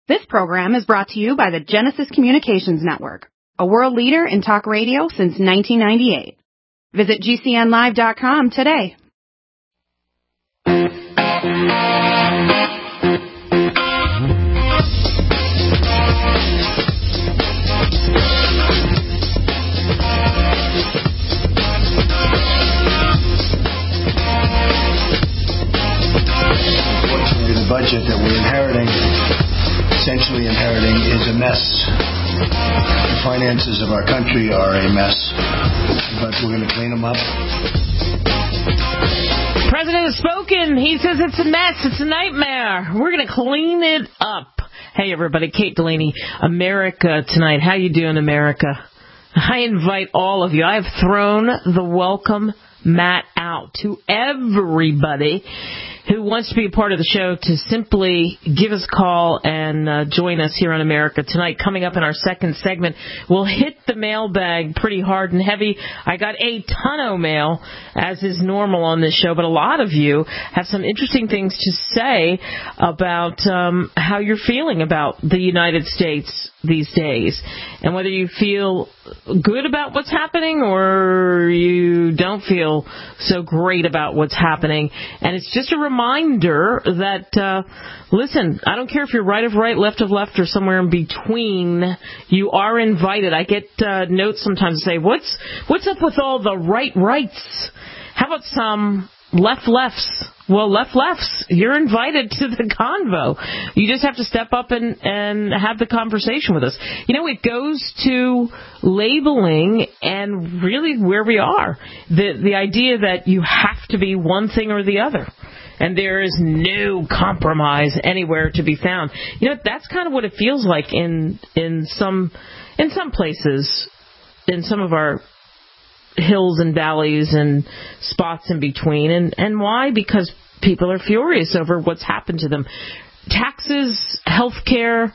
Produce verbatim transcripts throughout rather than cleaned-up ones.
This program is brought to you by the Genesis Communications Network, a world leader in talk radio since nineteen ninety-eight. Visit G C N live dot com today. Unfortunately, the budget that we're inheriting essentially inheriting is a mess. The finances of our country are a mess, but we're going to clean them up. The president has spoken. He says it's a mess. It's a nightmare. We're going to clean it up. Hey, everybody. Kate Delaney, America Tonight. How you doing, America? I invite all of you. I have thrown the welcome mat out to everybody who wants to be a part of the show to simply give us a call and uh, join us here on America Tonight. Coming up in our second segment, we'll hit the mailbag pretty hard and heavy. I got a ton of mail, as is normal on this show, but a lot of you have some interesting things to say about um, how you're feeling about the United States these days, and whether you feel good about what's happening or you don't feel so great about what's happening. And it's just a reminder that, uh, listen, I don't care if you're right of right, left of left, or somewhere in between, you are invited. I get uh, notes sometimes that say, what's, what's up with all the right rights? How about some left lefts? Well, left lefts, you're invited to the convo. You just have to step up and, and have the conversation with us. You know, it goes to labeling and really where we are. The the idea that you have to be one thing or the other. And there is no compromise anywhere to be found. You know, that's kind of what it feels like in in some in some places, in some of our hills and valleys and spots in between. And, and why? Because people are furious over what's happened to them. Taxes, health care,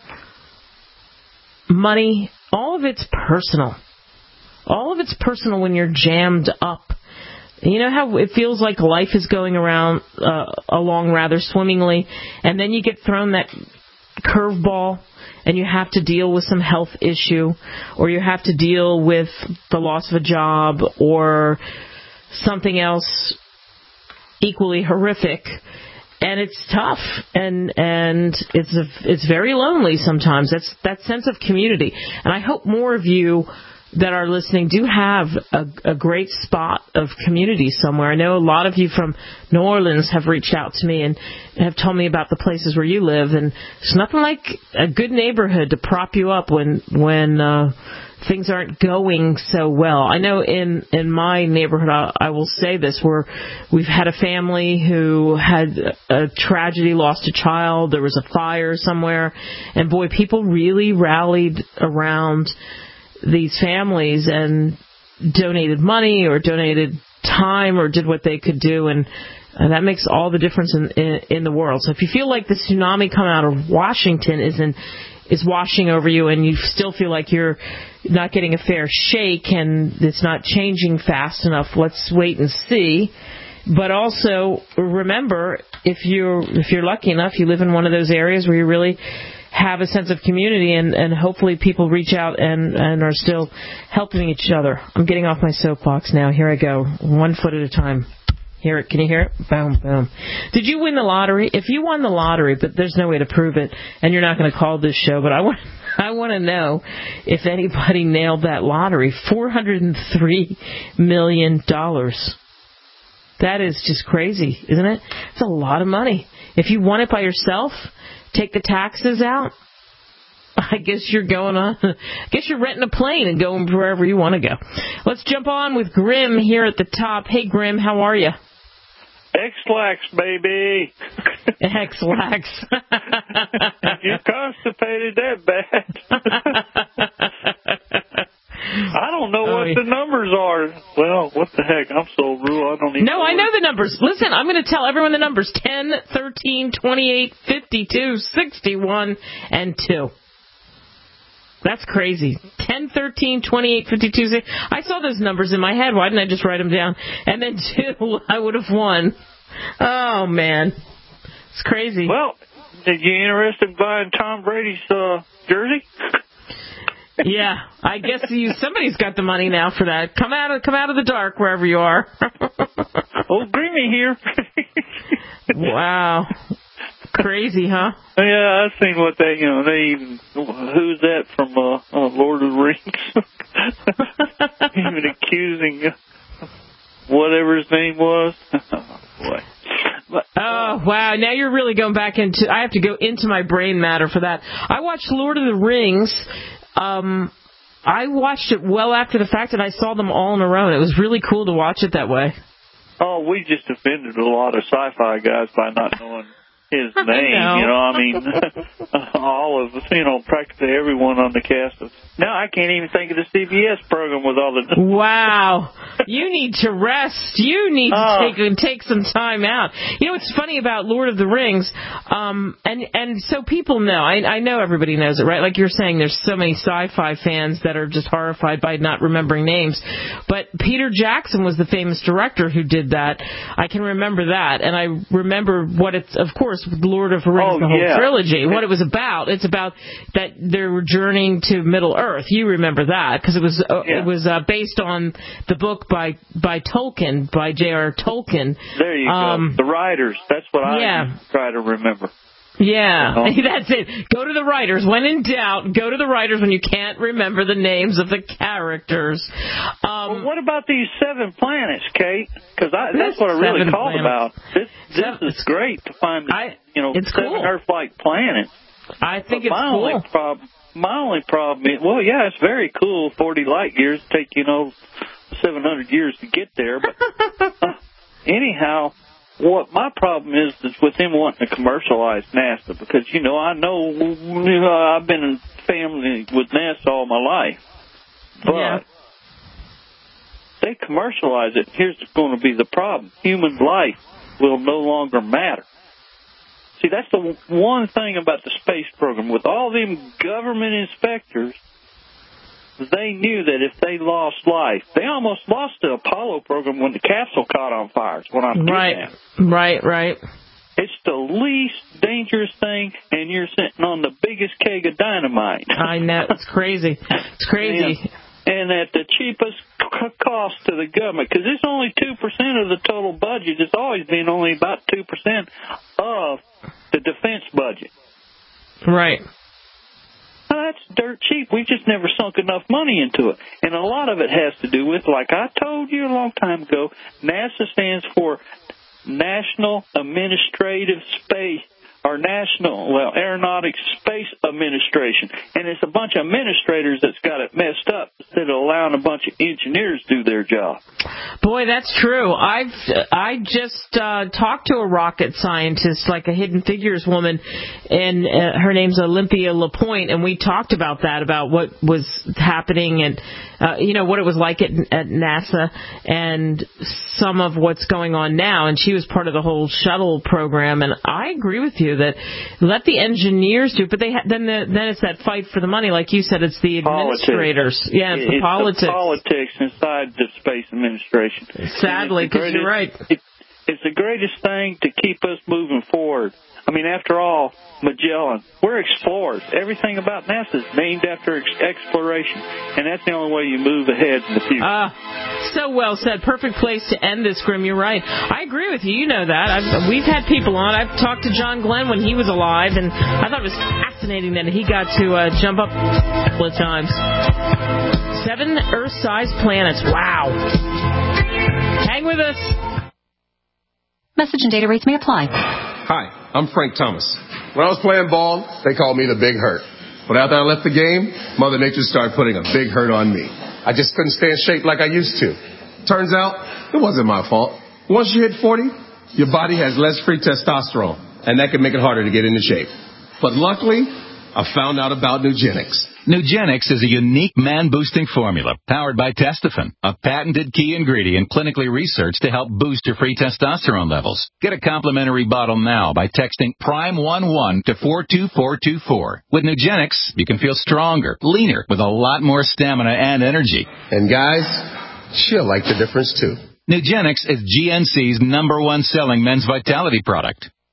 money, all of it's personal. All of it's personal when you're jammed up. You know how it feels like life is going around uh, along rather swimmingly, and then you get thrown that curveball, and you have to deal with some health issue, or you have to deal with the loss of a job, or something else equally horrific, and it's tough, and and it's a, it's very lonely sometimes. That's that sense of community, and I hope more of you that are listening do have a, a great spot of community somewhere. I know a lot of you from New Orleans have reached out to me and have told me about the places where you live, and it's nothing like a good neighborhood to prop you up when when uh, things aren't going so well. I know in, in my neighborhood, I, I will say this, where we've had a family who had a tragedy, lost a child, there was a fire somewhere, and boy, people really rallied around these families and donated money or donated time or did what they could do, and uh, that makes all the difference in, in in the world. So if you feel like the tsunami coming out of Washington is in, is washing over you, and you still feel like you're not getting a fair shake and it's not changing fast enough, let's wait and see. But also remember, if you're if you're lucky enough, you live in one of those areas where you really have a sense of community, and, and hopefully people reach out and, and are still helping each other. I'm getting off my soapbox now. Here I go. One foot at a time. Hear it? Can you hear it? Boom, boom. Did you win the lottery? If you won the lottery, but there's no way to prove it, and you're not going to call this show, but I want I want to know if anybody nailed that lottery. four hundred three million dollars. That is just crazy, isn't it? It's a lot of money. If you won it by yourself, take the taxes out, I guess you're going on. I guess you're renting a plane and going wherever you want to go. Let's jump on with Grim here at the top. Hey, Grim, how are you? X-Lax, baby. X-Lax. You constipated that bad. I don't know what the numbers are. Well, what the heck? I'm so rude. I don't even No, know I know the numbers. Listen, I'm going to tell everyone the numbers. ten, thirteen, twenty-eight, fifty-two, sixty-one, and two. That's crazy. ten, thirteen, twenty-eight, fifty-two, sixty. I saw those numbers in my head. Why didn't I just write them down? And then two, I would have won. Oh, man. It's crazy. Well, Did you interested in buying Tom Brady's uh, jersey? Yeah, I guess you somebody's got the money now for that. Come out of come out of the dark wherever you are. Oh, Greeny here. Wow. Crazy, huh? Yeah, I've seen what they, you know, they even, who's that from uh, uh, Lord of the Rings? Even accusing whatever his name was. Oh, boy. But, oh, wow. Now you're really going back into, I have to go into my brain matter for that. I watched Lord of the Rings. Um, I watched it well after the fact, and I saw them all in a row, and it was really cool to watch it that way. Oh, we just offended a lot of sci-fi guys by not knowing his name, know. you know, I mean, all of us, you know, practically everyone on the cast of, now I can't even think of the C B S program with all the... Wow. You need to rest. You need to uh, take take some time out. You know what's funny about Lord of the Rings, um, and, and so people know, I, I know everybody knows it, right? Like you're saying, there's so many sci-fi fans that are just horrified by not remembering names, but Peter Jackson was the famous director who did that. I can remember that, and I remember what it's, of course, Lord of the Rings, oh, the whole yeah. trilogy, what it was about. It's about that they were journeying to Middle Earth. You remember that because it was uh, yeah. it was uh, based on the book by by Tolkien, by J R Tolkien. There you um, go. The writers. That's what I yeah. try to remember. Yeah, uh-huh. That's it. Go to the writers. When in doubt, go to the writers when you can't remember the names of the characters. Um, well, what about these seven planets, Kate? Because that's what I really called planets. about. This, this seven, is great to find, the, I, you know, it's seven cool. Earth-like planets. I think but it's my cool. Only prob- my only problem is, well, yeah, it's very cool. forty light years take, you know, seven hundred years to get there. But uh, anyhow... What my problem is is with him wanting to commercialize NASA because, you know, I know, you know I've been in family with NASA all my life. But yeah. they commercialize it. Here's going to be the problem. Human life will no longer matter. See, that's the one thing about the space program. With all them government inspectors, they knew that if they lost life, they almost lost the Apollo program when the capsule caught on fire. Is what I'm right. getting at. Right, right. It's the least dangerous thing, and you're sitting on the biggest keg of dynamite. I know. It's crazy. It's crazy. And, and at the cheapest c- cost to the government, because it's only two percent of the total budget. It's always been only about two percent of the defense budget. Right. That's dirt cheap. We've just never sunk enough money into it. And a lot of it has to do with, like I told you a long time ago, NASA stands for National Administrative Space, or National, well, Aeronautics Space Administration. And it's a bunch of administrators that's got it messed up instead of allowing a bunch of engineers to do their job. Boy, that's true. I've I just uh, talked to a rocket scientist, like a Hidden Figures woman, and uh, her name's Olympia LaPointe, and we talked about that, about what was happening and, uh, you know, what it was like at, at NASA and some of what's going on now. And she was part of the whole shuttle program, and I agree with you that let the engineers do it, but they ha- then the, then it's that fight for the money, like you said. It's the administrators. Politics. Yeah, it's, it's the politics. The politics inside the Space Administration. Sadly, because you're right. It, it's the greatest thing to keep us moving forward. I mean, after all, Magellan, we're explorers. Everything about NASA is named after ex- exploration, and that's the only way you move ahead in the future. Ah, uh, so well said. Perfect place to end this, Grim. You're right. I agree with you. You know that. I've, we've had people on. I've talked to John Glenn when he was alive, and I thought it was fascinating that he got to uh, jump up a couple of times. Seven Earth-sized planets. Wow. Hang with us. Message and data rates may apply. Hi, I'm Frank Thomas. When I was playing ball, they called me the Big Hurt. But after I left the game, Mother Nature started putting a big hurt on me. I just couldn't stay in shape like I used to. Turns out, it wasn't my fault. Once you hit forty, your body has less free testosterone, and that can make it harder to get into shape. But luckily, I found out about Nugenix. Nugenix is a unique man-boosting formula powered by Testofen, a patented key ingredient clinically researched to help boost your free testosterone levels. Get a complimentary bottle now by texting prime one one to four two four two four. With Nugenix, you can feel stronger, leaner, with a lot more stamina and energy. And guys, she'll like the difference too. Nugenix is G N C's number one selling men's vitality product.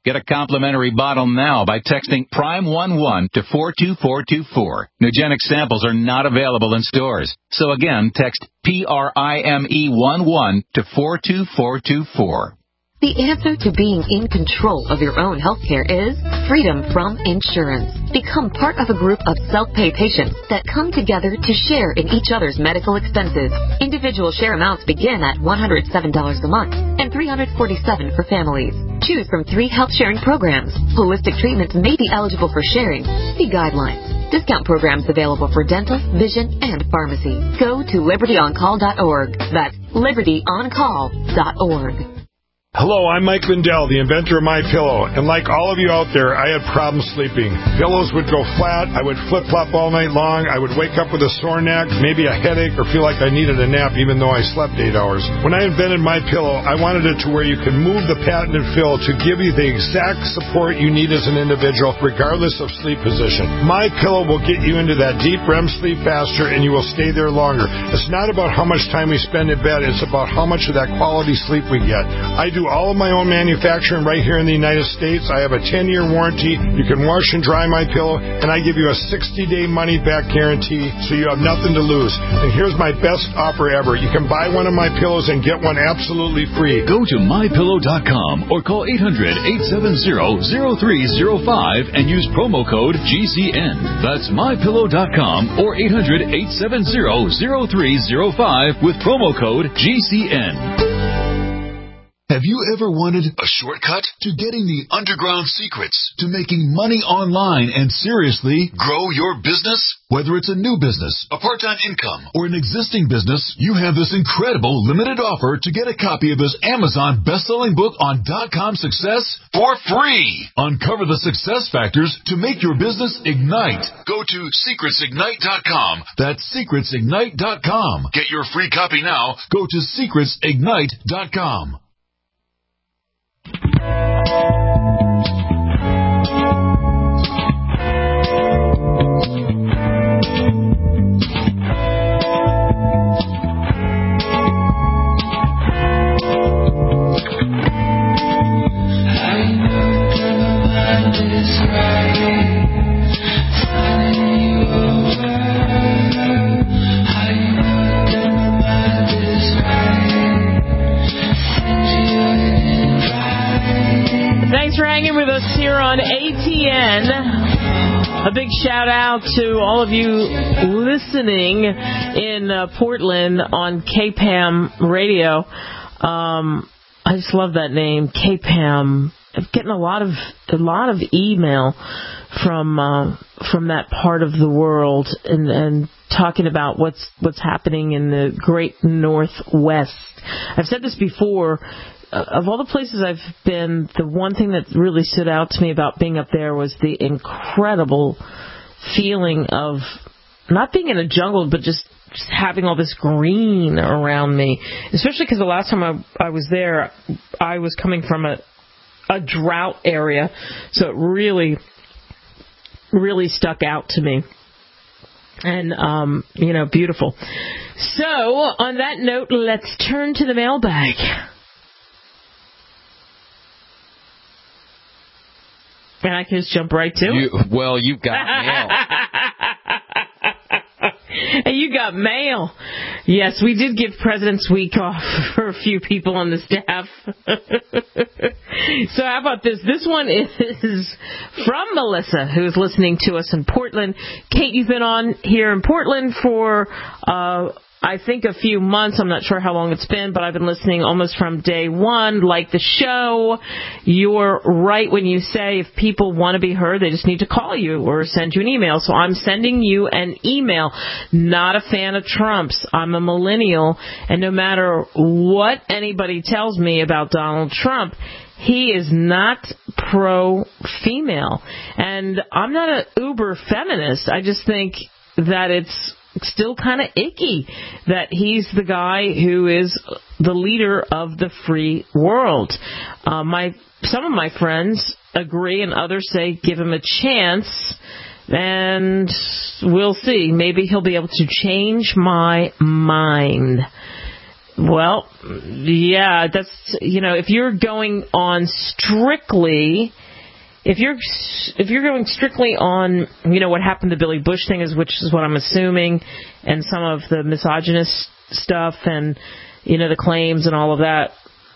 Get a complimentary bottle now by texting Prime one one to four two four two four. Nugenix samples are not available in stores. So again, text P R I M E one one to four two four two four. The answer to being in control of your own healthcare is freedom from insurance. Become part of a group of self-pay patients that come together to share in each other's medical expenses. Individual share amounts begin at one hundred seven dollars a month and three hundred forty-seven dollars for families. Choose from three health sharing programs. Holistic treatments may be eligible for sharing. See guidelines. Discount programs available for dental, vision, and pharmacy. Go to liberty on call dot org. That's liberty on call dot org. Hello, I'm Mike Lindell, the inventor of MyPillow, and like all of you out there, I had problems sleeping. Pillows would go flat, I would flip-flop all night long, I would wake up with a sore neck, maybe a headache, or feel like I needed a nap even though I slept eight hours. When I invented MyPillow, I wanted it to where you can move the patented fill to give you the exact support you need as an individual, regardless of sleep position. MyPillow will get you into that deep R E M sleep faster, and you will stay there longer. It's not about how much time we spend in bed, it's about how much of that quality sleep we get. I do all of my own manufacturing right here in the United States. I have a ten-year warranty. You can wash and dry my pillow, and I give you a sixty-day money-back guarantee, so you have nothing to lose. And here's my best offer ever. You can buy one of my pillows and get one absolutely free. Go to my pillow dot com or call eight hundred, eight seven zero, zero three zero five and use promo code G C N. That's my pillow dot com or eight hundred, eight seven zero, zero three zero five with promo code G C N. Have you ever wanted a shortcut to getting the underground secrets to making money online and seriously grow your business? Whether it's a new business, a part-time income, or an existing business, you have this incredible limited offer to get a copy of this Amazon best-selling book on dot-com success for free. Uncover the success factors to make your business ignite. Go to secrets ignite dot com. That's secrets ignite dot com. Get your free copy now. Go to secrets ignite dot com. Thanks for hanging with us here on A T N. A big shout out to all of you listening in uh, Portland on K P A M Radio. Um, I just love that name, K P A M. I'm getting a lot of a lot of email from uh, from that part of the world and, and talking about what's what's happening in the Great Northwest. I've said this before. Uh, of all the places I've been, the one thing that really stood out to me about being up there was the incredible feeling of not being in a jungle, but just, just having all this green around me. Especially because the last time I, I was there, I was coming from a, a drought area, so it really, really stuck out to me. And, um, you know, beautiful. So, on that note, let's turn to the mailbag. And I can just jump right to you, it. Well, you've got mail. And you got mail. Yes, we did give President's Week off for a few people on the staff. So how about this? This one is from Melissa, who's listening to us in Portland. Kate, you've been on here in Portland for... Uh, I think a few months. I'm not sure how long it's been, but I've been listening almost from day one. Like the show, you're right when you say if people want to be heard, they just need to call you or send you an email. So I'm sending you an email. Not a fan of Trump's. I'm a millennial, and no matter what anybody tells me about Donald Trump, he is not pro-female. And I'm not an uber feminist. I just think that it's still kind of icky that he's the guy who is the leader of the free world. Uh, my some of my friends agree, and others say give him a chance, and we'll see. Maybe he'll be able to change my mind. Well, yeah, that's, you know, if you're going on strictly, if you're if you're going strictly on, you know, what happened to Billy Bush thing, is which is what I'm assuming, and some of the misogynist stuff and, you know, the claims and all of that,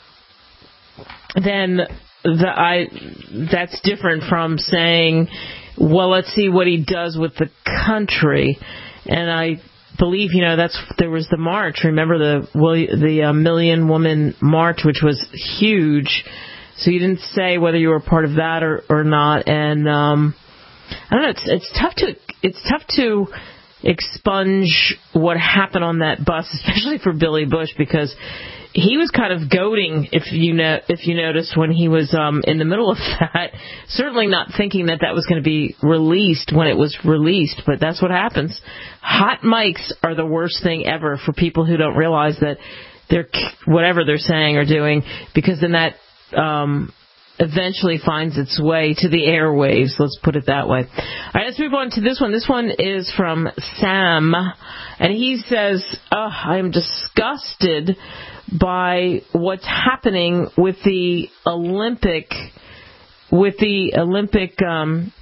then the, I that's different from saying, well, let's see what he does with the country. And I believe, you know, that's there was the march. Remember the the uh, Million Woman March, which was huge. So you didn't say whether you were part of that or, or not. And um, I don't know. It's it's tough to it's tough to expunge what happened on that bus, especially for Billy Bush, because he was kind of goading, if you know, if you noticed, when he was um, in the middle of that. Certainly not thinking that that was going to be released when it was released, but that's what happens. Hot mics are the worst thing ever for people who don't realize that they're whatever they're saying or doing, because then that um, eventually finds its way to the airwaves. Let's put it that way. All right, let's move on to this one. This one is from Sam, and he says, oh, I am disgusted by what's happening with the Olympic, with the Olympic um,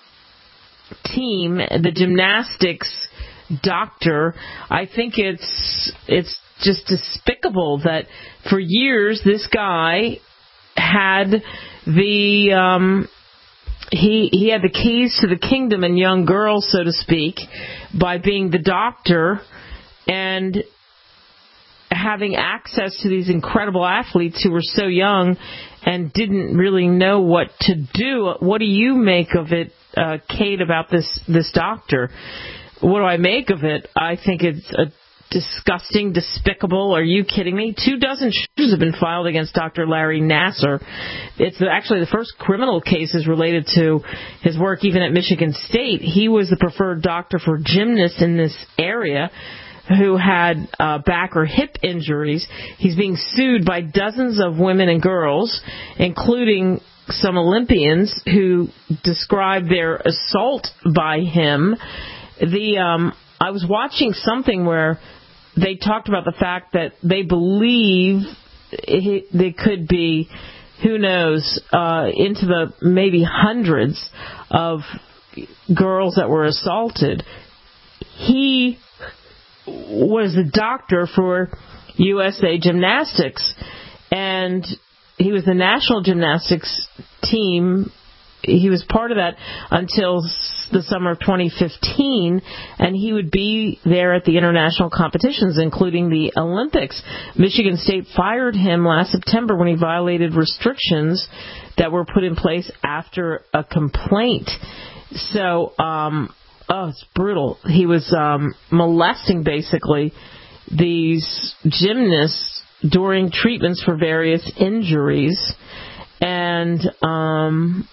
team, the gymnastics doctor. I think it's it's just despicable that for years this guy had the um, he he had the keys to the kingdom and young girls, so to speak, by being the doctor and having access to these incredible athletes who were so young and didn't really know what to do. What do you make of it, uh, Kate, about this, this doctor? What do I make of it? I think it's a disgusting, despicable. Are you kidding me? Two dozen charges have been filed against Doctor Larry Nassar. It's actually the first criminal cases related to his work even at Michigan State. He was the preferred doctor for gymnasts in this area who had uh, back or hip injuries. He's being sued by dozens of women and girls, including some Olympians who described their assault by him. The um, I was watching something where they talked about the fact that they believe it, they could be, who knows, uh, into the maybe hundreds of girls that were assaulted. He was a doctor for U S A Gymnastics, and he was the national gymnastics team. He was part of that until the summer of twenty fifteen, and he would be there at the international competitions, including the Olympics. Michigan State fired him last September when he violated restrictions that were put in place after a complaint. So, um, oh, it's brutal. He was um, molesting, basically, these gymnasts during treatments for various injuries. And, um,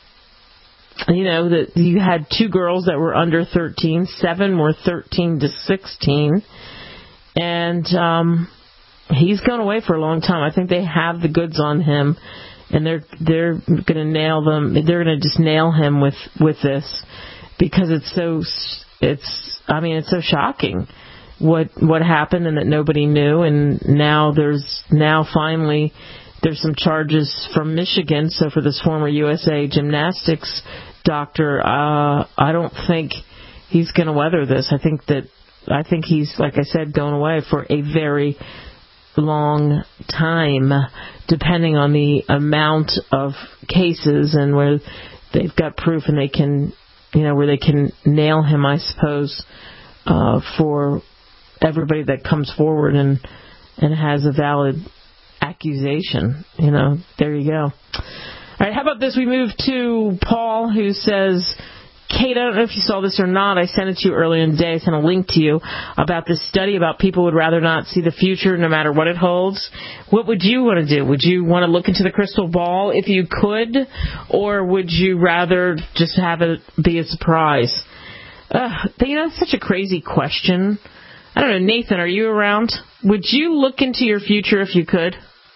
you know, that you had two girls that were under thirteen, seven were thirteen to sixteen. And um, he's gone away for a long time. I think they have the goods on him, and they're they're going to nail them. They're going to just nail him with, with this. Because it's so, it's, I mean, it's so shocking what what happened and that nobody knew. And now there's, now finally, there's some charges from Michigan. So for this former U S A gymnastics doctor, uh, I don't think he's going to weather this. I think that, I think he's, like I said, going away for a very long time, depending on the amount of cases and where they've got proof and they can, you know, where they can nail him, I suppose, uh, for everybody that comes forward and and has a valid accusation. You know, there you go. All right, how about this? We move to Paul, who says, Kate, I don't know if you saw this or not. I sent it to you earlier in the day. I sent a link to you about this study about people would rather not see the future no matter what it holds. What would you want to do? Would you want to look into the crystal ball if you could? Or would you rather just have it be a surprise? Uh, you know, it's such a crazy question. I don't know, Nathan, are you around? Would you look into your future if you could?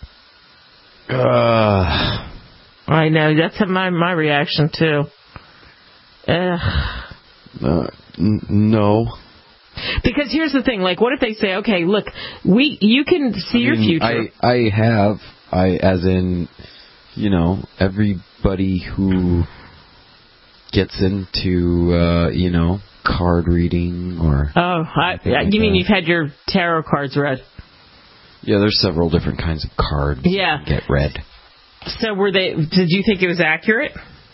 Uh, I know, that's my, my reaction too. Uh, uh, n- no. Because here's the thing, like, what if they say, okay, look, we you can see I your mean, future. I, I have, I as in, you know, everybody who gets into, uh, you know, card reading or... Oh, I, you like mean that. You've had your tarot cards read? Yeah, there's several different kinds of cards yeah. that get read. So were they? Did you think it was accurate?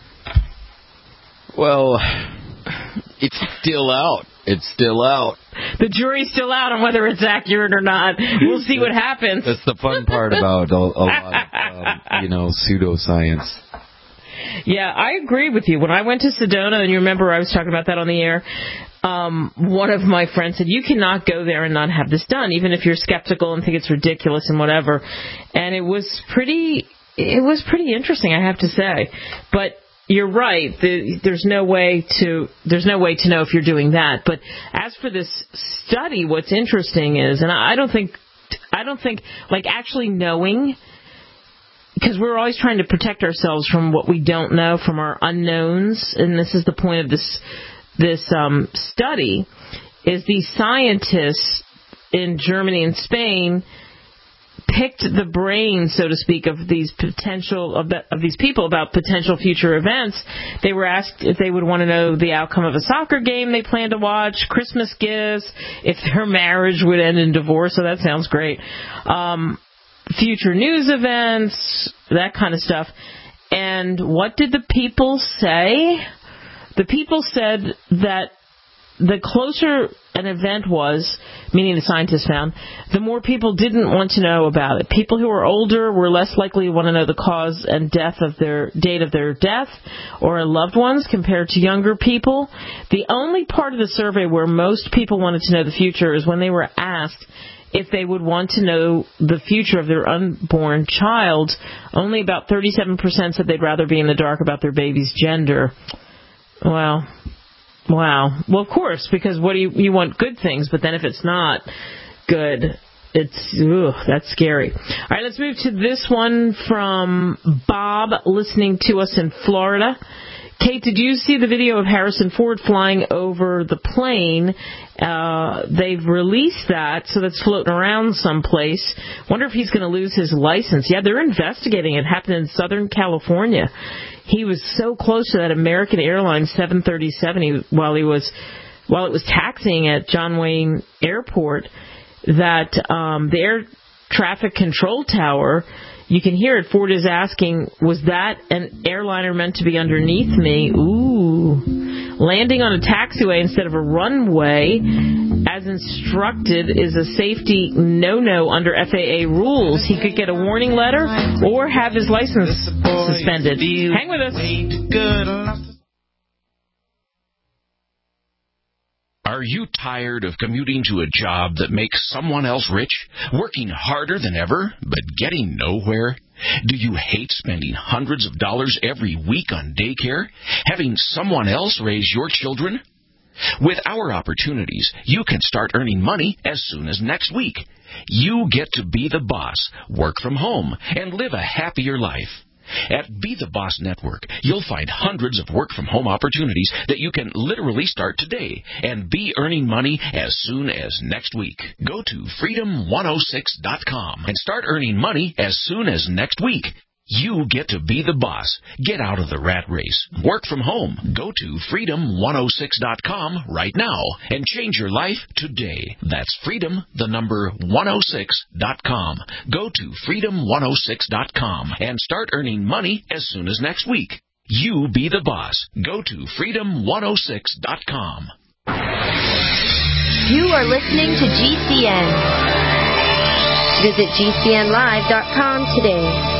Well, it's still out. It's still out. The jury's still out on whether it's accurate or not. We'll see what happens. That's the fun part about a, a lot of, um, you know, pseudoscience. Yeah, I agree with you. When I went to Sedona, and you remember I was talking about that on the air, um, one of my friends said, you cannot go there and not have this done, even if you're skeptical and think it's ridiculous and whatever. And it was pretty, it was pretty interesting, I have to say. But you're right. The, there's no way to, there's no way to know if you're doing that. But as for this study, what's interesting is, and I don't think, I don't think, like actually knowing, because we're always trying to protect ourselves from what we don't know, from our unknowns, and this is the point of this this um, study, is these scientists in Germany and Spain picked the brain, so to speak, of these potential of, the, of these people about potential future events. They were asked if they would want to know the outcome of a soccer game they planned to watch, Christmas gifts, if their marriage would end in divorce. So that sounds great. Um, future news events, that kind of stuff. And what did the people say? The people said that the closer an event was, meaning the scientists found, the more people didn't want to know about it. People who were older were less likely to want to know the cause and death of their date of their death or loved ones compared to younger people. The only part of the survey where most people wanted to know the future is when they were asked if they would want to know the future of their unborn child. Only about thirty-seven percent said they'd rather be in the dark about their baby's gender. Well, wow. Well, of course, because what do you, you want good things, but then if it's not good, it's, ugh, that's scary. All right, let's move to this one from Bob, listening to us in Florida. Kate, did you see the video of Harrison Ford flying over the plane? Uh, they've released that, so that's floating around someplace. Wonder if he's going to lose his license. Yeah, they're investigating. It happened in Southern California. He was so close to that American Airlines seven thirty-seven he, while he was while it was taxiing at John Wayne Airport that um, the air traffic control tower, you can hear it. Ford is asking, was that an airliner meant to be underneath me? Ooh. Landing on a taxiway instead of a runway, as instructed, is a safety no-no under F A A rules. He could get a warning letter or have his license suspended. Hang with us. Are you tired of commuting to a job that makes someone else rich, working harder than ever, but getting nowhere? Do you hate spending hundreds of dollars every week on daycare, having someone else raise your children? With our opportunities, you can start earning money as soon as next week. You get to be the boss, work from home, and live a happier life. At Be the Boss Network, you'll find hundreds of work-from-home opportunities that you can literally start today and be earning money as soon as next week. Go to freedom one oh six dot com and start earning money as soon as next week. You get to be the boss. Get out of the rat race. Work from home. Go to freedom one oh six dot com right now and change your life today. That's freedom, the number one oh six dot com. Go to freedom one oh six dot com and start earning money as soon as next week. You be the boss. Go to freedom one oh six dot com. You are listening to G C N. Visit G C N live dot com today.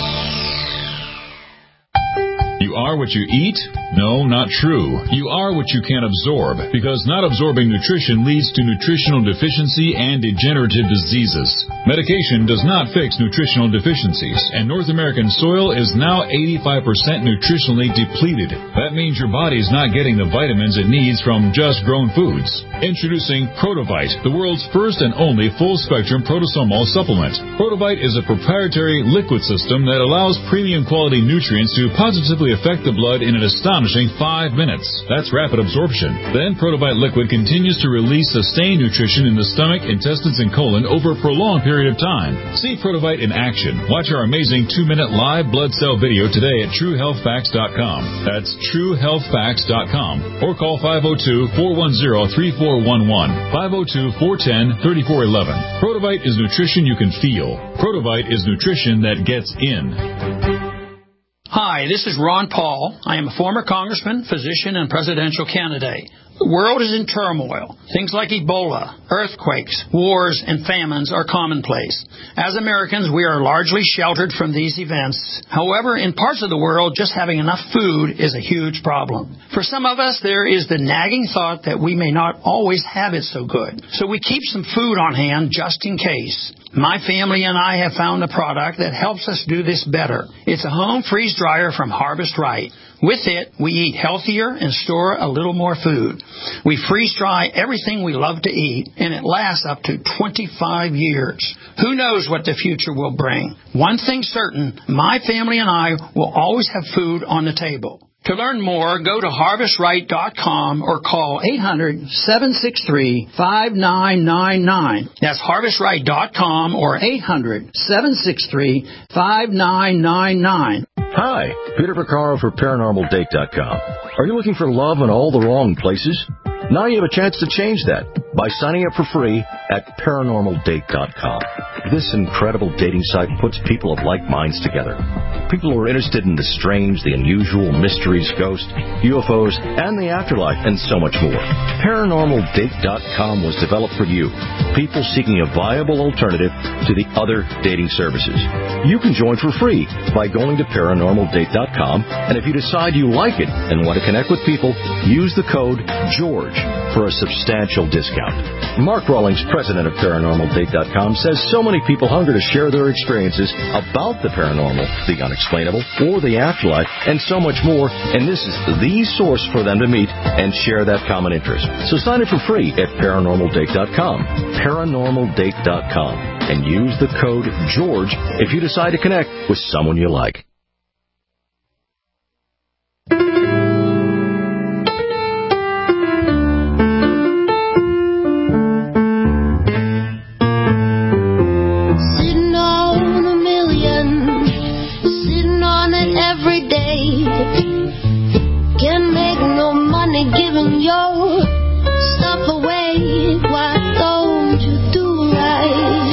You are what you eat? No, not true. You are what you can absorb, because not absorbing nutrition leads to nutritional deficiency and degenerative diseases. Medication does not fix nutritional deficiencies, and North American soil is now eighty-five percent nutritionally depleted. That means your body's not getting the vitamins it needs from just grown foods. Introducing Protovite, the world's first and only full-spectrum protosomal supplement. Protovite is a proprietary liquid system that allows premium quality nutrients to positively affect the blood in an astonishing astonishing five minutes. That's rapid absorption. Then Protobite Liquid continues to release sustained nutrition in the stomach, intestines, and colon over a prolonged period of time. See Protobite in action. Watch our amazing two-minute live blood cell video today at true health facts dot com. That's true health facts dot com. Or call five oh two, four one oh, three four one one, five oh two, four one oh, three four one one. Protobite is nutrition you can feel. Protobite is nutrition that gets in. Hi, this is Ron Paul. I am a former congressman, physician, and presidential candidate. The world is in turmoil. Things like Ebola, earthquakes, wars, and famines are commonplace. As Americans, we are largely sheltered from these events. However, in parts of the world, just having enough food is a huge problem. For some of us, there is the nagging thought that we may not always have it so good. So we keep some food on hand just in case. My family and I have found a product that helps us do this better. It's a home freeze dryer from Harvest Right. With it, we eat healthier and store a little more food. We freeze dry everything we love to eat, and it lasts up to twenty-five years. Who knows what the future will bring? One thing's certain, my family and I will always have food on the table. To learn more, go to harvest right dot com or call eight hundred, seven six three, five nine nine nine. That's harvest right dot com or eight hundred, seven six three, five nine nine nine. Hi, Peter Vaccaro for paranormal date dot com. Are you looking for love in all the wrong places? Now you have a chance to change that by signing up for free at paranormal date dot com. This incredible dating site puts people of like minds together. People who are interested in the strange, the unusual, mysteries, ghosts, U F Os, and the afterlife, and so much more. paranormal date dot com was developed for you, people seeking a viable alternative to the other dating services. You can join for free by going to paranormal date dot com, and if you decide you like it and want to connect with people, use the code GEORGE for a substantial discount. Mark Rawlings, president of paranormal date dot com, says so many people hunger to share their experiences about the paranormal, the unexplainable, or the afterlife, and so much more, and this is the source for them to meet and share that common interest. So sign up for free at paranormal date dot com, paranormal date dot com, and use the code GEORGE if you decide to connect with someone you like. Giving your stuff away, why don't you do right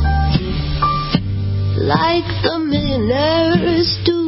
like the millionaires do?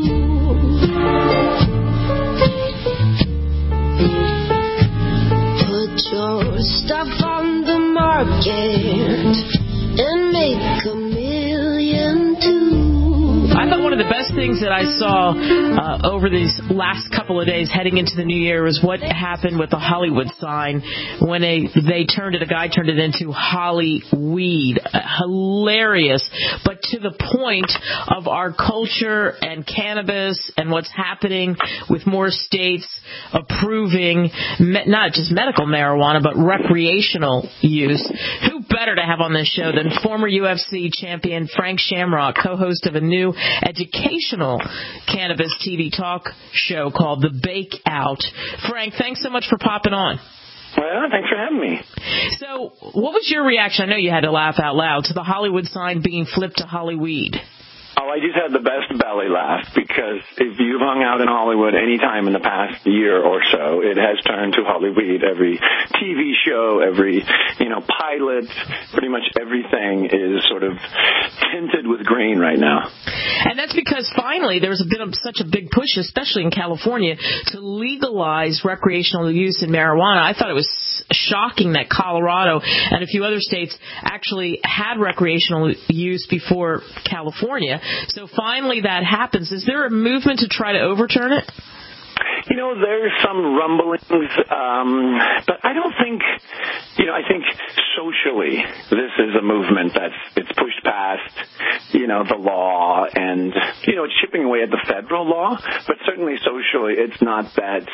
Put your stuff on the market and make a million too. I thought one of the best things that I saw uh, over these last couple of days heading into the new year was what happened with the Hollywood sign when a, they turned it, a guy turned it into Hollyweed. Uh, hilarious, but to the point of our culture and cannabis and what's happening with more states approving me, not just medical marijuana, but recreational use. Who better to have on this show than former U F C champion Frank Shamrock, co-host of a new educational cannabis T V talk show called The Bake Out. Frank, thanks so much for popping on. Well, thanks for having me. So, what was your reaction? I know you had to laugh out loud to the Hollywood sign being flipped to Hollyweed. Oh, I just had the best belly laugh because if you've hung out in Hollywood any time in the past year or so, it has turned to Hollyweed. Every T V show, every, you know, pilot, pretty much everything is sort of tinted with green right now. And that's because finally there's been a, such a big push, especially in California, to legalize recreational use in marijuana. I thought it was shocking that Colorado and a few other states actually had recreational use before California. So finally that happens. Is there a movement to try to overturn it? You know, there's some rumblings, um, but I don't think, you know, I think socially this is a movement that's, it's pushed past, you know, the law and, you know, it's chipping away at the federal law, but certainly socially it's not that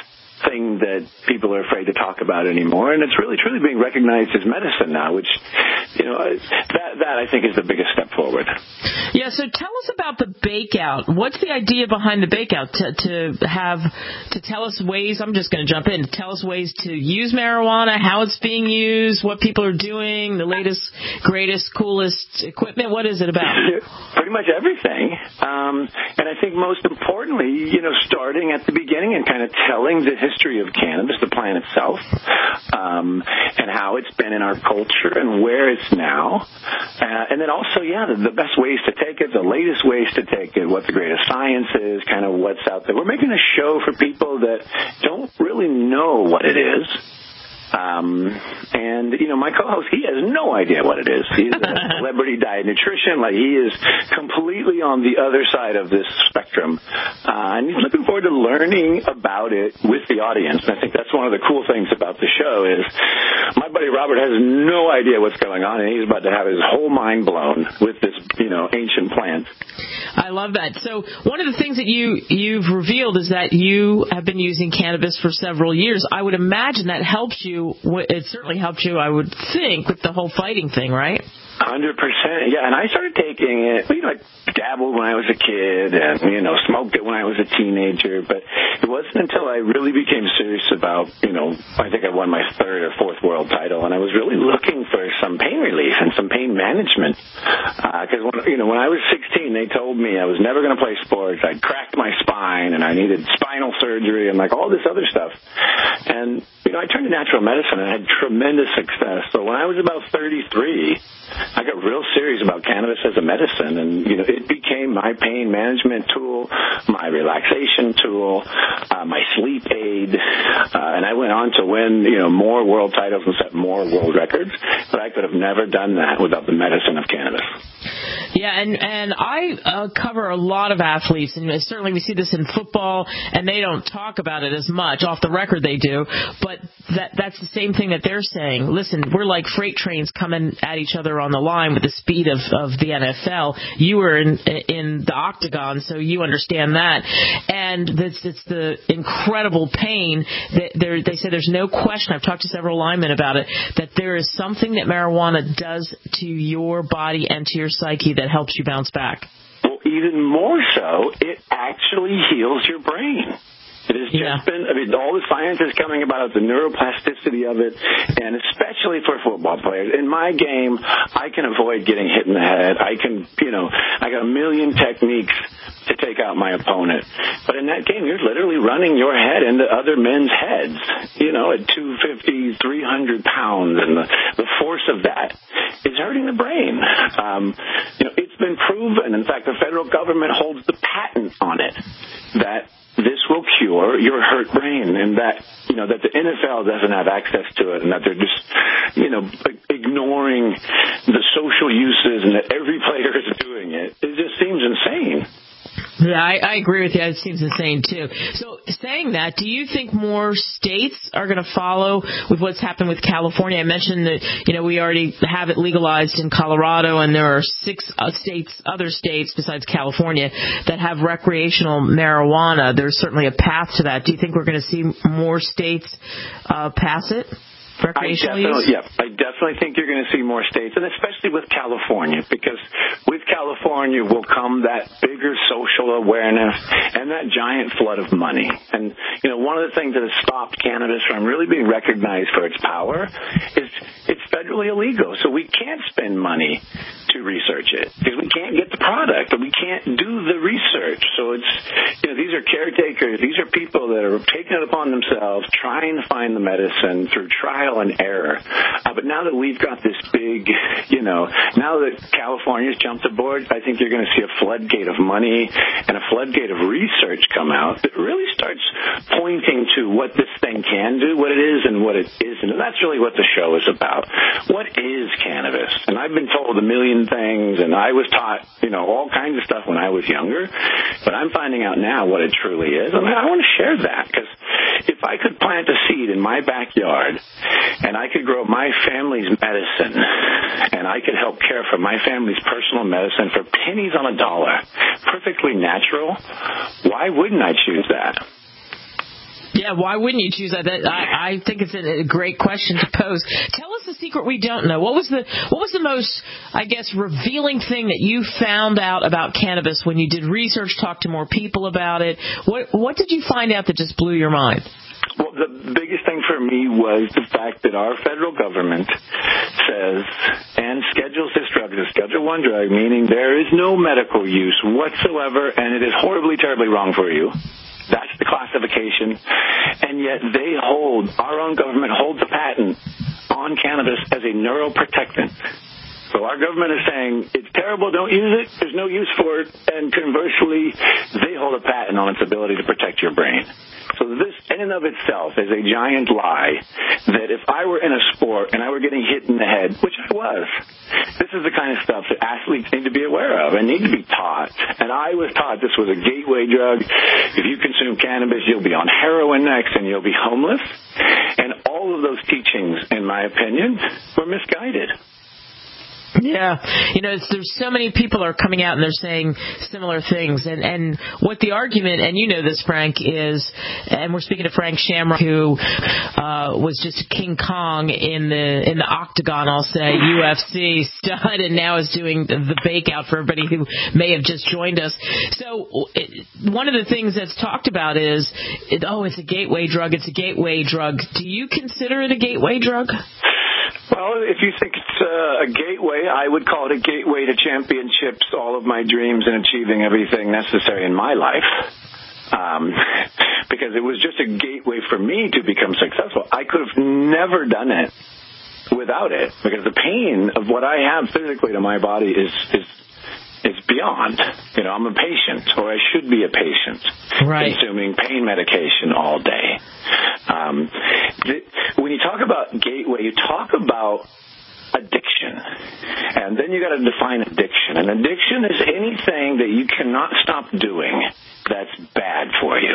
thing that people are afraid to talk about anymore, and it's really truly being recognized as medicine now, which, you know, that that I think is the biggest step forward. Yeah, so tell us about the Bakeout. What's the idea behind the Bakeout? To, to have, to tell us ways, I'm just going to jump in, tell us ways to use marijuana, how it's being used, what people are doing, the latest, greatest, coolest equipment. What is it about? Pretty much everything. Um, and I think most importantly, you know, starting at the beginning and kind of telling the history of cannabis, the plant itself, um, and how it's been in our culture and where it's now. Uh, and then also, yeah, the, the best ways to take it, the latest ways to take it, what the greatest science is, kind of what's out there. We're making a show for people that don't really know what it is. Um, and, you know, my co-host, he has no idea what it is. He's a celebrity diet nutrition. Like, he is completely on the other side of this spectrum. Uh, and he's looking forward to learning about it with the audience. And I think that's one of the cool things about the show is my buddy Robert has no idea what's going on, and he's about to have his whole mind blown with this, you know, ancient plant. I love that. So one of the things that you, you've revealed is that you have been using cannabis for several years. I would imagine that helps you. It certainly helped you, I would think, with the whole fighting thing, right? one hundred percent. Yeah, and I started taking it, you know, I dabbled when I was a kid and, you know, smoked it when I was a teenager, but it wasn't until I really became serious about, you know, I think I won my third or fourth world title, and I was really looking for some pain relief and some pain management. Because, uh, you know, when I was sixteen, they told me I was never going to play sports. I'd cracked my spine, and I needed spinal surgery and, like, all this other stuff. And, you know, I turned to natural medicine and I had tremendous success. So when I was about thirty-three, I got real serious about cannabis as a medicine, and, you know, it became my pain management tool, my relaxation tool, uh, my sleep aid, uh, and I went on to win, you know, more world titles and set more world records, but I could have never done that without the medicine of cannabis. Yeah, and, and I uh, cover a lot of athletes, and certainly we see this in football, and they don't talk about it as much. Off the record they do, but that that's the same thing that they're saying. Listen, we're like freight trains coming at each other on the line with the speed of, of the N F L. You were in in the octagon, so you understand that. And it's, it's the incredible pain that there, they say there's no question, I've talked to several linemen about it, that there is something that marijuana does to your body and to your psyche that helps you bounce back. Well, even more so, it actually heals your brain. It has just yeah. been, I mean, all the science is coming about the neuroplasticity of it, and especially for football players. In my game, I can avoid getting hit in the head. I can, you know, I got a million techniques to take out my opponent. But in that game, you're literally running your head into other men's heads, you know, at two fifty, three hundred pounds, and the, the force of that is hurting the brain. Um, you know, it's been proven. In fact, the federal government holds the patent on it that this will cure your hurt brain, and that, you know, that the N F L doesn't have access to it, and that they're just, you know, ignoring the social uses, and that every player is doing it. It just seems insane. Yeah, I, I agree with you. It seems insane, too. So saying that, do you think more states are going to follow with what's happened with California? I mentioned that, you know, we already have it legalized in Colorado, and there are six uh, states, other states besides California, that have recreational marijuana. There's certainly a path to that. Do you think we're going to see more states uh, pass it? I definitely, yeah, I definitely think you're going to see more states, and especially with California, because with California will come that bigger social awareness and that giant flood of money. And, you know, one of the things that has stopped cannabis from really being recognized for its power is it's federally illegal, so we can't spend money to research it because we can't get the product, and we can't do the research. So it's, you know, these are caretakers, these are people that are taking it upon themselves, trying to find the medicine through trial and error. Uh, but now that we've got this big, you know, now that California's jumped aboard, I think you're going to see a floodgate of money and a floodgate of research come out that really starts pointing to what this thing can do, what it is and what it isn't. And that's really what the show is about. What is cannabis? And I've been told a million things, and I was taught, you know, all kinds of stuff when I was younger, but I'm finding out now what it truly is. And I want to share that, because if I could plant a seed in my backyard and I could grow my family's medicine, and I could help care for my family's personal medicine for pennies on a dollar, perfectly natural, why wouldn't I choose that? Yeah, why wouldn't you choose that? that I, I think it's a, a great question to pose. Tell us the secret we don't know. What was the what was the most, I guess, revealing thing that you found out about cannabis when you did research, talked to more people about it? What what did you find out that just blew your mind? Well, the biggest thing for me was the fact that our federal government says and schedules this drug as a Schedule One drug, meaning there is no medical use whatsoever, and it is horribly, terribly wrong for you. That's the classification. And yet they hold, our own government holds a patent on cannabis as a neuroprotectant. So our government is saying, it's terrible, don't use it, there's no use for it, and conversely, they hold a patent on its ability to protect your brain. So this, in and of itself, is a giant lie that if I were in a sport and I were getting hit in the head, which I was, this is the kind of stuff that athletes need to be aware of and need to be taught. And I was taught this was a gateway drug. If you consume cannabis, you'll be on heroin next and you'll be homeless. And all of those teachings, in my opinion, were misguided. Yeah, you know, it's, there's so many people are coming out and they're saying similar things, and and what the argument, and you know this, Frank, is, and we're speaking to Frank Shamrock, who uh, was just King Kong in the in the octagon, I'll say, U F C stud, and now is doing the, the bake out for everybody who may have just joined us. So it, one of the things that's talked about is, it, oh, it's a gateway drug, it's a gateway drug. Do you consider it a gateway drug? Well, if you think it's uh, a gateway, I would call it a gateway to championships, all of my dreams, and achieving everything necessary in my life. Um, because it was just a gateway for me to become successful. I could have never done it without it, because the pain of what I have physically to my body is is is beyond. You know, I'm a patient, or I should be a patient, right, consuming pain medication all day. Um, th- when you talk about gateway, you talk about addiction, and then you got to define addiction. And addiction is anything that you cannot stop doing that's bad for you.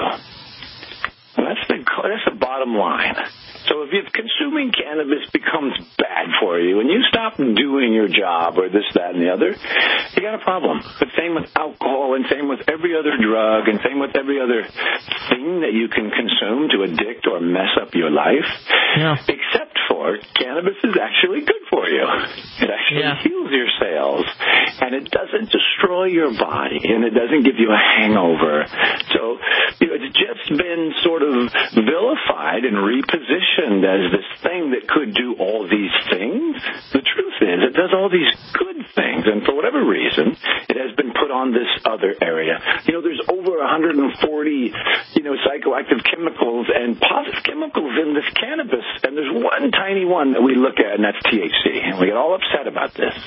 And that's the that's the bottom line. So if, if consuming cannabis becomes bad for you and you stop doing your job or this, that, and the other, you got a problem. But same with alcohol, and same with every other drug, and same with every other thing that you can consume to addict or mess up your life. Yeah. Except for cannabis is actually good for you. It actually yeah. heals your cells, and it doesn't destroy your body, and it doesn't give you a hangover. So you know, it's just been sort of vilified and repositioned as this thing that could do all these things. The truth is, it does all these good things, and for whatever reason, it has been put on this other area. You know, there's over one hundred forty, you know, psychoactive chemicals and positive chemicals in this cannabis, and there's one tiny one that we look at, and that's T H C, and we get all upset about this.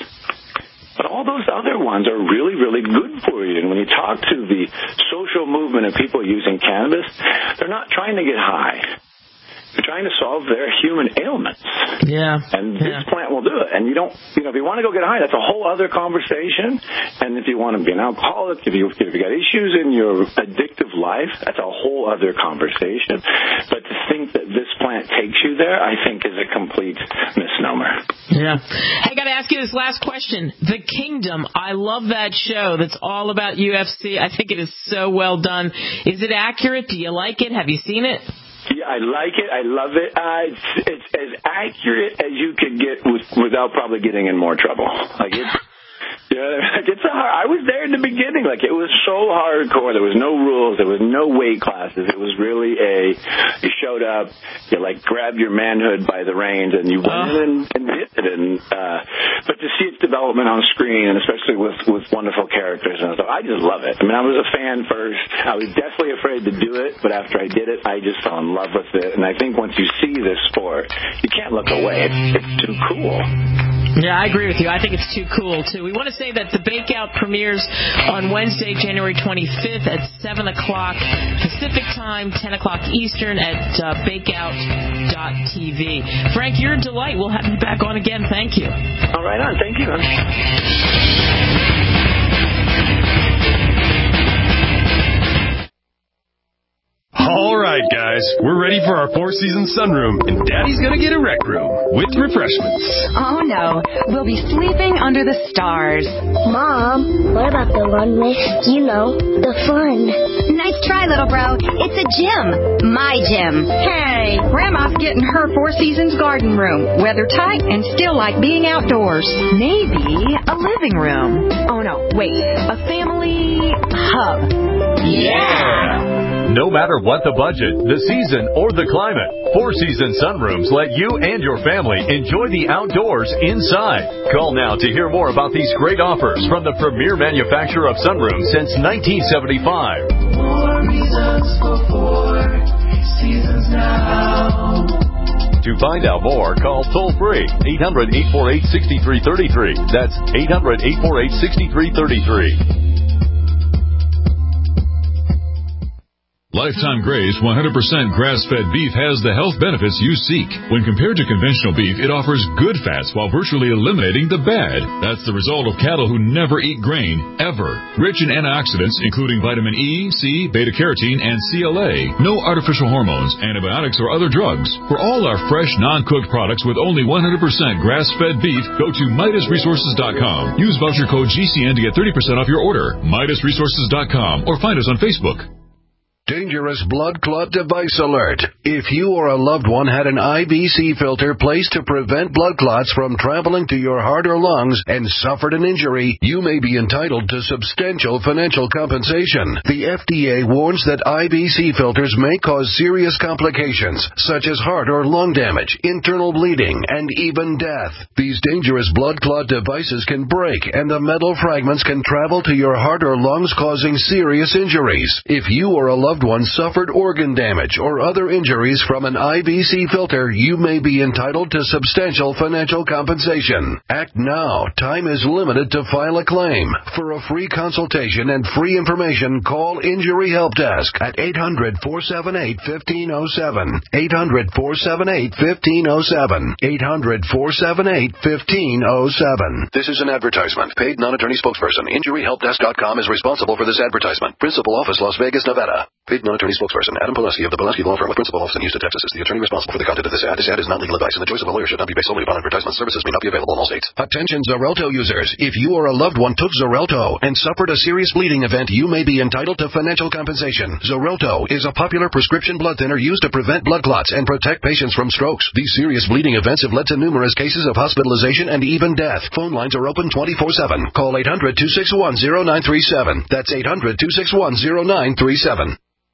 But all those other ones are really, really good for you. And when you talk to the social movement of people using cannabis, they're not trying to get high. They're trying to solve their human ailments. Yeah. And this yeah. plant will do it. And you don't, you know, if you want to go get high, that's a whole other conversation. And if you want to be an alcoholic, if you, if you got issues in your addictive life, that's a whole other conversation. But to think that this plant takes you there, I think is a complete misnomer. Yeah. Hey, I got to ask you this last question. The Kingdom. I love that show that's all about U F C. I think it is so well done. Is it accurate? Do you like it? Have you seen it? Yeah, I like it. I love it. Uh, it's, it's as accurate as you could get with, without probably getting in more trouble. Like it's, yeah, it's a hard, I was there in the beginning. Like it was so hardcore. There was no rules. There was no weight classes. It was really a you showed up, you like grabbed your manhood by the reins, and you went uh. in and, and did it. And uh, but to see its development on screen, and especially with with wonderful characters and stuff, I just love it. I mean, I was a fan first. I was definitely afraid to do it, but after I did it, I just fell in love with it. And I think once you see this sport, you can't look away. It's, it's too cool. Yeah, I agree with you. I think it's too cool, too. We want to say that the Bake Out premieres on Wednesday, January twenty-fifth at seven o'clock Pacific Time, ten o'clock Eastern at uh, bakeout dot t v. Frank, you're a delight. We'll have you back on again. Thank you. All right, on. Thank you. All right, guys. We're ready for our four-season sunroom, and Daddy's going to get a rec room with refreshments. Oh, no. We'll be sleeping under the stars. Mom, what about the one with, you know, the fun? Nice try, little bro. It's a gym. My gym. Hey, Grandma's getting her Four Seasons garden room. Weather tight and still like being outdoors. Maybe a living room. Oh, no. Wait. A family hub. Yeah! No matter what the budget, the season, or the climate, Four Seasons Sunrooms let you and your family enjoy the outdoors inside. Call now to hear more about these great offers from the premier manufacturer of sunrooms since nineteen seventy-five. More reasons for Four Seasons now. To find out more, call toll-free eight hundred, eight four eight, six three three three. That's eight hundred, eight four eight, six three three three. Lifetime Graze one hundred percent grass-fed beef has the health benefits you seek. When compared to conventional beef, it offers good fats while virtually eliminating the bad. That's the result of cattle who never eat grain, ever. Rich in antioxidants, including vitamin E, C, beta-carotene, and C L A. No artificial hormones, antibiotics, or other drugs. For all our fresh, non-cooked products with only one hundred percent grass-fed beef, go to Midas Resources dot com. Use voucher code G C N to get thirty percent off your order. Midas Resources dot com or find us on Facebook. Dangerous blood clot device alert. If you or a loved one had an I V C filter placed to prevent blood clots from traveling to your heart or lungs and suffered an injury, you may be entitled to substantial financial compensation. The F D A warns that I V C filters may cause serious complications, such as heart or lung damage, internal bleeding, and even death. These dangerous blood clot devices can break, and the metal fragments can travel to your heart or lungs, causing serious injuries. If you or a loved one suffered organ damage or other injuries from an I V C filter, you may be entitled to substantial financial compensation. Act now. Time is limited to file a claim. For a free consultation and free information, call Injury Help Desk at eight hundred, four seven eight, one five zero seven. eight hundred, four seven eight, one five zero seven. eight hundred, four seven eight, one five zero seven. This is an advertisement. Paid non-attorney spokesperson. Injury Help Desk dot com is responsible for this advertisement. Principal office, Las Vegas, Nevada. Paid non-attorney spokesperson Adam Poleski of the Poleski Law Firm with principal office in Houston, Texas is the attorney responsible for the content of this ad. This ad is not legal advice, and the choice of a lawyer should not be based solely upon advertisement. Services may not be available in all states. Attention Xarelto users. If you or a loved one took Xarelto and suffered a serious bleeding event, you may be entitled to financial compensation. Xarelto is a popular prescription blood thinner used to prevent blood clots and protect patients from strokes. These serious bleeding events have led to numerous cases of hospitalization and even death. Phone lines are open twenty-four seven. Call eight hundred, two six one, zero nine three seven. That's eight hundred, two six one, zero nine three seven.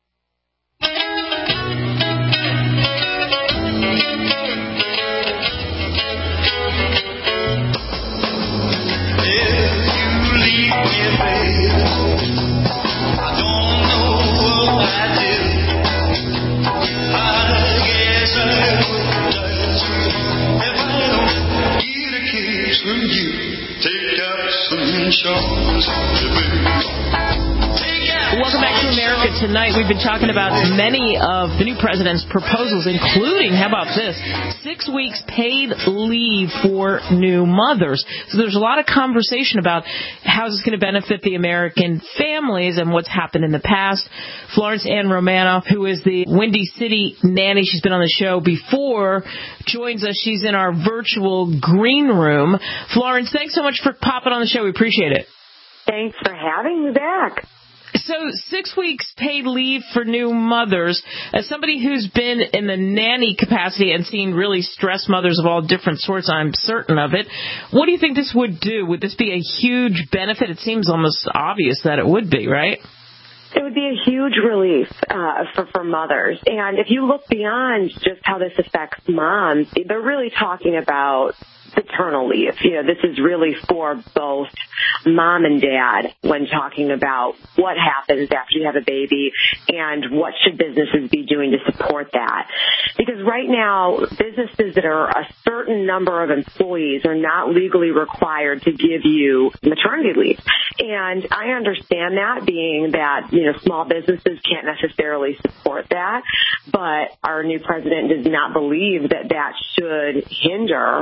Welcome back to America Tonight. We've been talking about many of the new president's proposals, including, how about this, six weeks paid leave for new mothers. So there's a lot of conversation about how this is going to benefit the American families and what's happened in the past. Florence Ann Romano, who is the Windy City nanny, she's been on the show before, joins us. She's in our virtual green room. Florence, thanks so much for popping on the show. We appreciate it. Thanks for having me back. So six weeks paid leave for new mothers. As somebody who's been in the nanny capacity and seen really stressed mothers of all different sorts, I'm certain of it. What do you think this would do? Would this be a huge benefit? It seems almost obvious that it would be, right? It would be a huge relief uh, for, for mothers. And if you look beyond just how this affects moms, they're really talking about paternal leave. You know, this is really for both mom and dad when talking about what happens after you have a baby and what should businesses be doing to support that. Because right now, businesses that are a certain number of employees are not legally required to give you maternity leave. And I understand that, being that, you know, small businesses can't necessarily support that, but our new president does not believe that that should hinder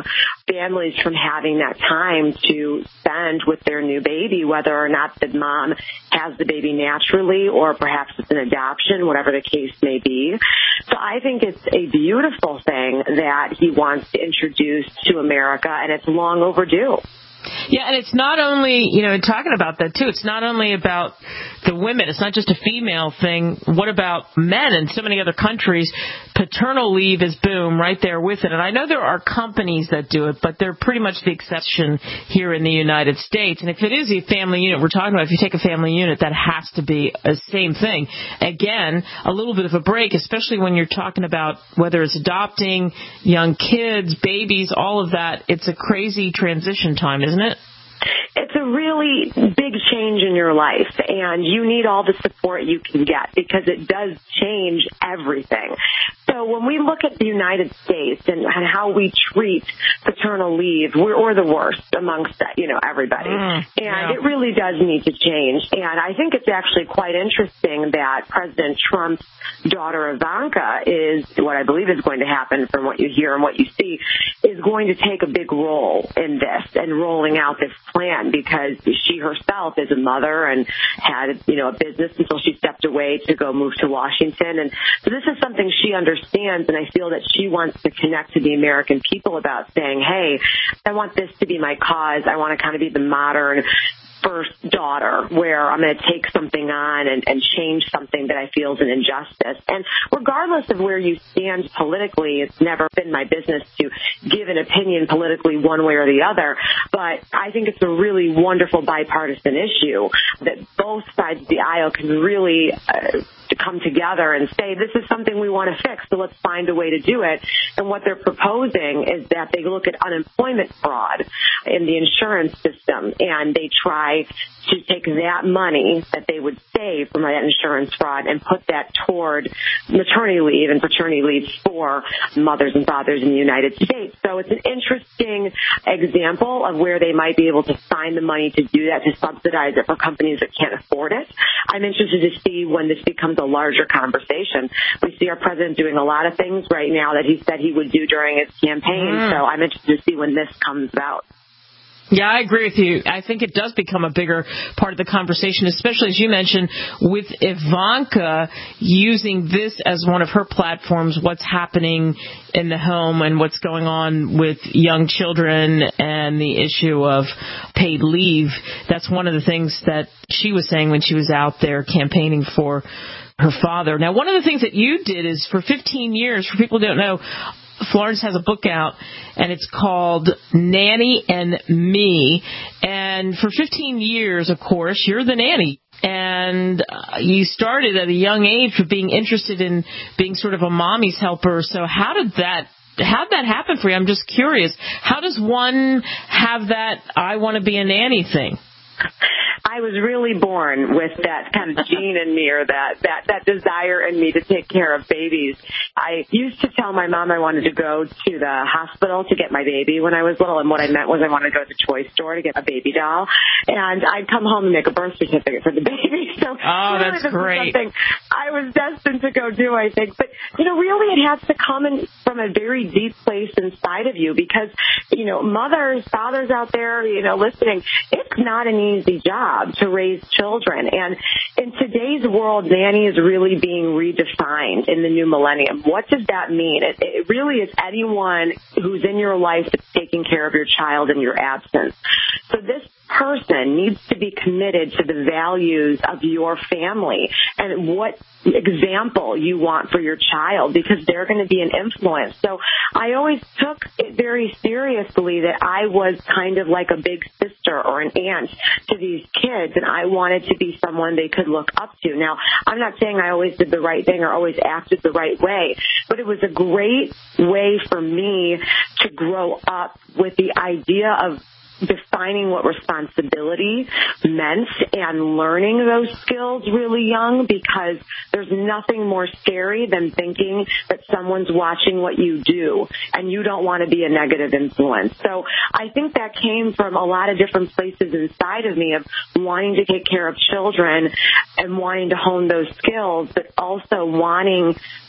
families from having that time to spend with their new baby, whether or not the mom has the baby naturally or perhaps it's an adoption, whatever the case may be. So I think it's a beautiful thing that he wants to introduce to America, and it's long overdue. Yeah, and it's not only, you know, talking about that, too, it's not only about the women. It's not just a female thing. What about men in so many other countries? Paternal leave is, boom, right there with it. And I know there are companies that do it, but they're pretty much the exception here in the United States. And if it is a family unit, we're talking about if you take a family unit, that has to be a same thing. Again, a little bit of a break, especially when you're talking about whether it's adopting, young kids, babies, all of that. It's a crazy transition time, isn't it? It's a really big change in your life, and you need all the support you can get because it does change everything. So when we look at the United States and, and how we treat paternal leave, we're, we're the worst amongst, you know, everybody. Mm, and yeah. It really does need to change. And I think it's actually quite interesting that President Trump's daughter Ivanka is, what I believe is going to happen from what you hear and what you see, is going to take a big role in this and rolling out this plan because she herself is a mother and had, you know, a business until she stepped away to go move to Washington. And so this is something she understands, and I feel that she wants to connect to the American people about saying, hey, I want this to be my cause. I want to kind of be the modern first daughter where I'm going to take something on and, and change something that I feel is an injustice. And regardless of where you stand politically, it's never been my business to give an opinion politically one way or the other. But I think it's a really wonderful bipartisan issue that both sides of the aisle can really uh, to come together and say, this is something we want to fix, so let's find a way to do it. And what they're proposing is that they look at unemployment fraud in the insurance system, and they try to take that money that they would save from that insurance fraud and put that toward maternity leave and paternity leave for mothers and fathers in the United States. So it's an interesting example of where they might be able to find the money to do that, to subsidize it for companies that can't afford it. I'm interested to see when this becomes a larger conversation. We see our president doing a lot of things right now that he said he would do during his campaign. Mm. So I'm interested to see when this comes about. Yeah, I agree with you. I think it does become a bigger part of the conversation, especially as you mentioned, with Ivanka using this as one of her platforms, what's happening in the home and what's going on with young children and the issue of paid leave. That's one of the things that she was saying when she was out there campaigning for her father. Now, one of the things that you did is for fifteen years, for people who don't know, Florence has a book out, and it's called Nanny and Me. And for fifteen years, of course, you're the nanny. And uh, you started at a young age with being interested in being sort of a mommy's helper. So how did that how did that happen for you? I'm just curious. How does one have that I want to be a nanny thing? I was really born with that kind of gene in me, or that, that, that desire in me to take care of babies. I used to tell my mom I wanted to go to the hospital to get my baby when I was little, and what I meant was I wanted to go to the toy store to get a baby doll, and I'd come home and make a birth certificate for the baby. So oh, really, that's this great. Is something I was destined to go do, I think. But, you know, really it has to come in from a very deep place inside of you because, you know, mothers, fathers out there, you know, listening, it's not an easy job to raise children. And in today's world, nanny is really being redefined in the new millennium. What does that mean? It, it really is anyone who's in your life that's taking care of your child in your absence. So this person needs to be committed to the values of your family and what example you want for your child, because they're going to be an influence. So I always took it very seriously that I was kind of like a big sister or an aunt to these kids, and I wanted to be someone they could look up to. Now, I'm not saying I always did the right thing or always acted the right way, but it was a great way for me to grow up with the idea of defining what responsibility meant and learning those skills really young, because there's nothing more scary than thinking that someone's watching what you do and you don't want to be a negative influence. So I think that came from a lot of different places inside of me of wanting to take care of children and wanting to hone those skills, but also wanting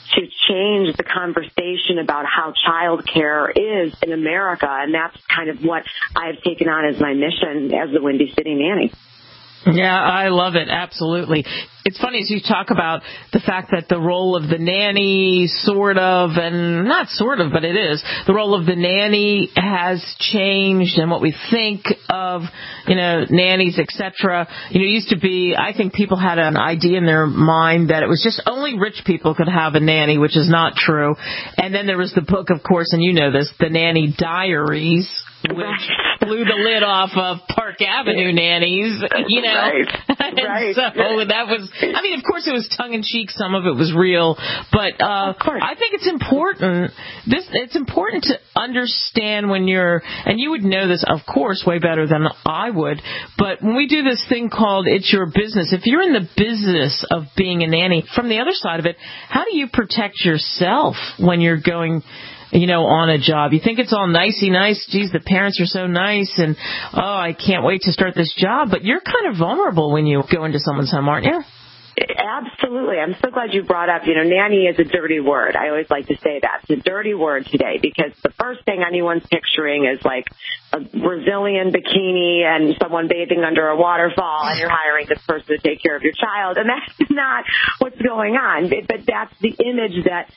to change the conversation about how child care is in America, and that's kind of what I've taken on as my mission as the Windy City Nanny. Yeah, I love it. Absolutely. It's funny as you talk about the fact that the role of the nanny sort of, and not sort of, but it is, the role of the nanny has changed and what we think of, you know, nannies, et cetera. You know, it used to be, I think people had an idea in their mind that it was just only rich people could have a nanny, which is not true. And then there was the book, of course, and you know this, The Nanny Diaries, which blew the lid off of Park Avenue nannies, you know. Right. And right. so that was, I mean, of course it was tongue-in-cheek, some of it was real, but uh, I think it's important, this it's important to understand when you're, and you would know this, of course, way better than I would, but when we do this thing called It's Your Business, if you're in the business of being a nanny, from the other side of it, how do you protect yourself when you're going, you know, on a job? You think it's all nicey nice. Geez, the parents are so nice, and, oh, I can't wait to start this job. But you're kind of vulnerable when you go into someone's home, aren't you? Absolutely. I'm so glad you brought up, you know, nanny is a dirty word. I always like to say that. It's a dirty word today because the first thing anyone's picturing is like a Brazilian bikini and someone bathing under a waterfall, and you're hiring this person to take care of your child. And that's not what's going on. But that's the image that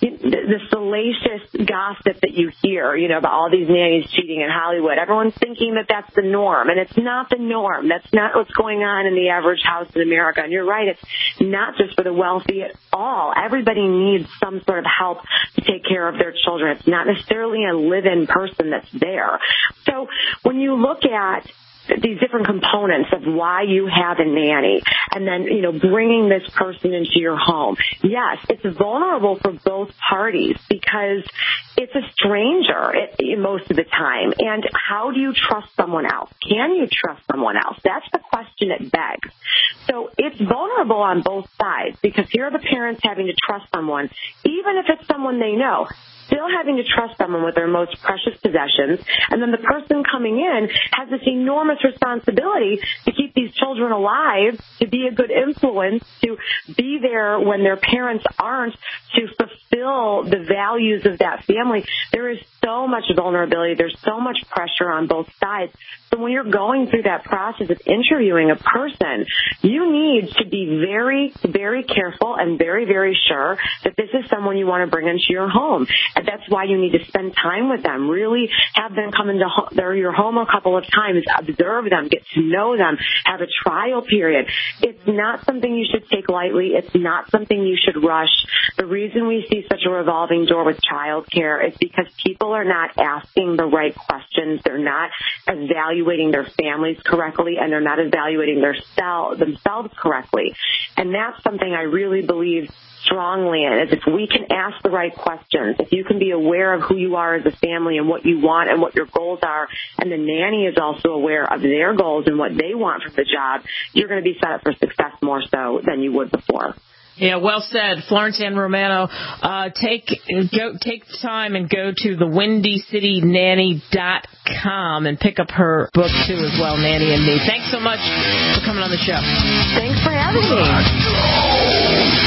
the salacious gossip that you hear, you know, about all these nannies cheating in Hollywood. Everyone's thinking that that's the norm, and it's not the norm. That's not what's going on in the average house in America. And you're right, it's not just for the wealthy at all. Everybody needs some sort of help to take care of their children. It's not necessarily a live-in person that's there. So when you look at these different components of why you have a nanny, and then, you know, bringing this person into your home. Yes, it's vulnerable for both parties because it's a stranger it, most of the time. And how do you trust someone else? Can you trust someone else? That's the question it begs. So it's vulnerable on both sides because here are the parents having to trust someone, even if it's someone they know, still having to trust someone with their most precious possessions, and then the person coming in has this enormous responsibility to keep these children alive, to be a good influence, to be there when their parents aren't, to fulfill the values of that family. There is so much vulnerability. There's so much pressure on both sides. So when you're going through that process of interviewing a person, you need to be very, very careful and very, very sure that this is someone you want to bring into your home. And that's why you need to spend time with them. Really have them come into ho- their, your home a couple of times, observe them, get to know them, have a trial period. It's not something you should take lightly. It's not something you should rush. The reason we see such a revolving door with child care is because people are not asking the right questions. They're not evaluating their families correctly, and they're not evaluating their sel- themselves correctly. And that's something I really believe strongly in, is if we can ask the right questions, if you can be aware of who you are as a family and what you want and what your goals are, and the nanny is also aware of their goals and what they want from the job, you're going to be set up for success more so than you would before. Yeah, well said, Florence Ann Romano. Uh, take go take time and go to the windy city nanny dot com and pick up her book too as well, Nanny and Me. Thanks so much for coming on the show. Thanks for having me.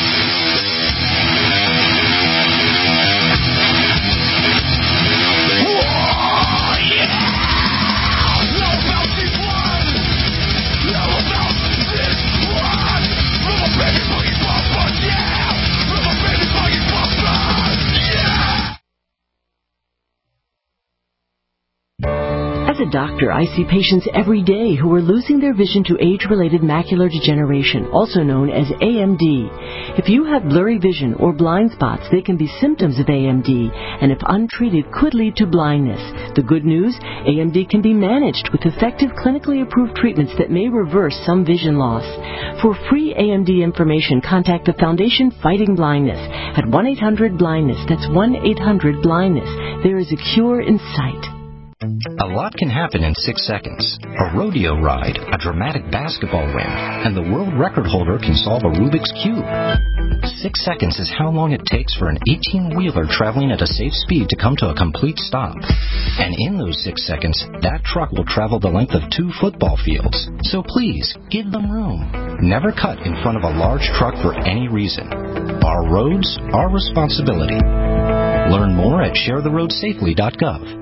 As a doctor, I see patients every day who are losing their vision to age-related macular degeneration, also known as A M D. If you have blurry vision or blind spots, they can be symptoms of A M D, and if untreated, could lead to blindness. The good news, A M D can be managed with effective clinically approved treatments that may reverse some vision loss. For free A M D information, contact the Foundation Fighting Blindness at one eight hundred blindness. That's one eight hundred blindness. There is a cure in sight. A lot can happen in six seconds. A rodeo ride, a dramatic basketball win, and the world record holder can solve a Rubik's Cube. Six seconds is how long it takes for an eighteen-wheeler traveling at a safe speed to come to a complete stop. And in those six seconds, that truck will travel the length of two football fields. So please, give them room. Never cut in front of a large truck for any reason. Our roads, our responsibility. Learn more at share the road safely dot gov.